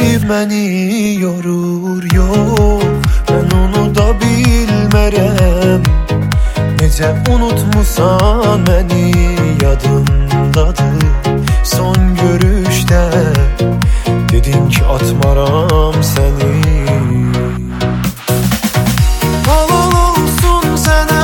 məni yorur, yox, mən onu da bilmərəm. Necə unutmusan məni, yadımdadır son görüşdə dedin ki atmaram səni. Halal olsun sənə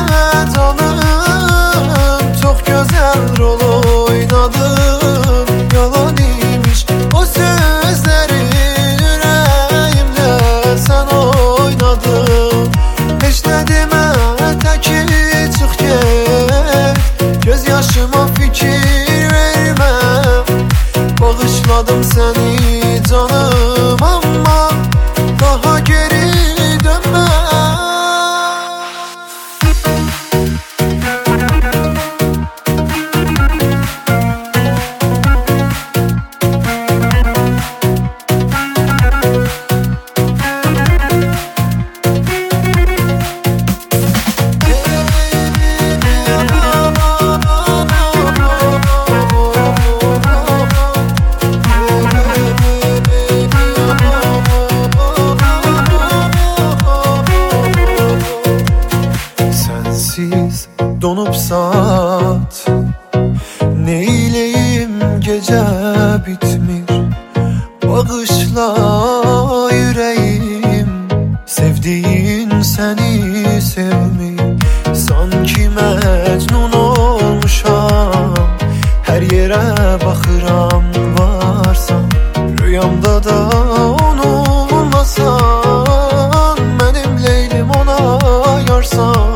canım, çox gözəl rol oynadın. Yalan imiş o sözlərin, ürəyimdə sən oynadın. Heç nə demə, təki çıx get, göz yaşıma fikir vermə. Bağışladım səni canım, amma daha geri dönmə. Sensiz donup saat, neyleyim gece bitmir. Bağışla yüreğim, sevdiğin seni sevmir. Sanki mecnun olmuşam, her yere bakıram varsan. Rüyamda da onu olmasan, benim Leylim ona yarsan.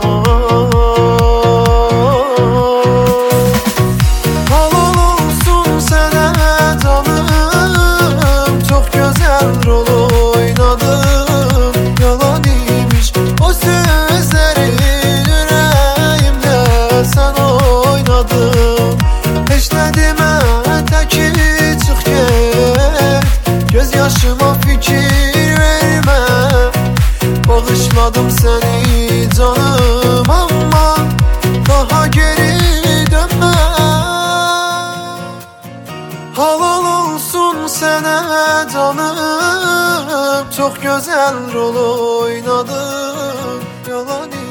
Rol oynadım, yalan imiş o sözlerin, yüreğimde sen oynadın. Heç nə demə, təki çıx get, göz yaşıma fikir vermə. Bağışladım səni canım, amma daha geri dönmə. Halal olsun sənə canım, çok güzel rol oynadın. Yalan